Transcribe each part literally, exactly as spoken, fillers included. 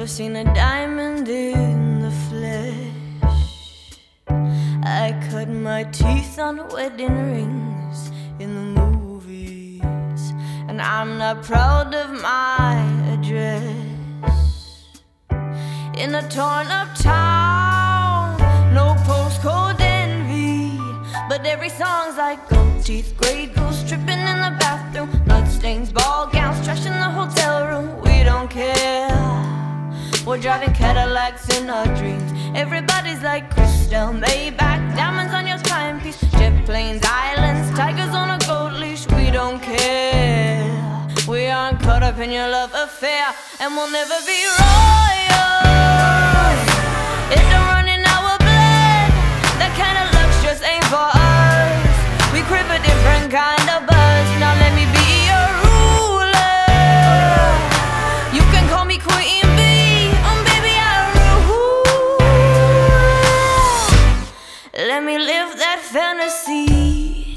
never seen a diamond in the flesh. I cut my teeth on wedding rings in the movies, and I'm not proud of my address. In a torn up town, no postcode envy, but every song's like gold teeth, gray goose dripping in the bathroom, bloodstains, ball gowns, trash in the hotel room. We don't care. We're driving Cadillacs in our dreams. Everybody's like Crystal, Maybach, diamonds on your timepiece, jet planes, islands, tigers on a gold leash. We don't care. We aren't caught up in your love affair, and we'll never be royals. It don't run in our blood. That kind of luck just ain't for us. We crave a different kind of buzz. Now let me be your ruler. You can call me Queen Bee. Um, baby, I rule. Let me live that fantasy.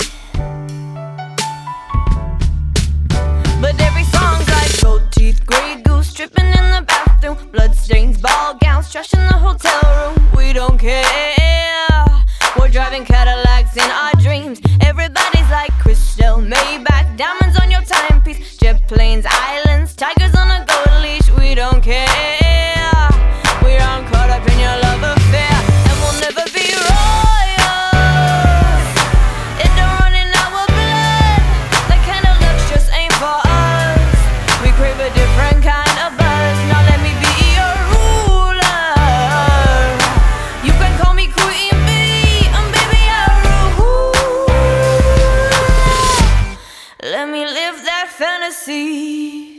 But every song's like gold teeth, gray goose dripping in the bathroom, bloodstains, ball gowns, trash in the hotel room. We don't care. We're driving Cadillacs in our dreams. Everybody's like Crystal, Maybach, diamonds on your timepiece, jet planes, islands, tigers on a gold leash. We don't care. We aren't caught up in your love affair, and we'll never be royals. It don't run in our blood. That kind of luck just ain't for us. We crave a different kind of buzz. Now let me be your ruler. You can call me Queen Bee. Um, baby, I rule. Let me live that fantasy.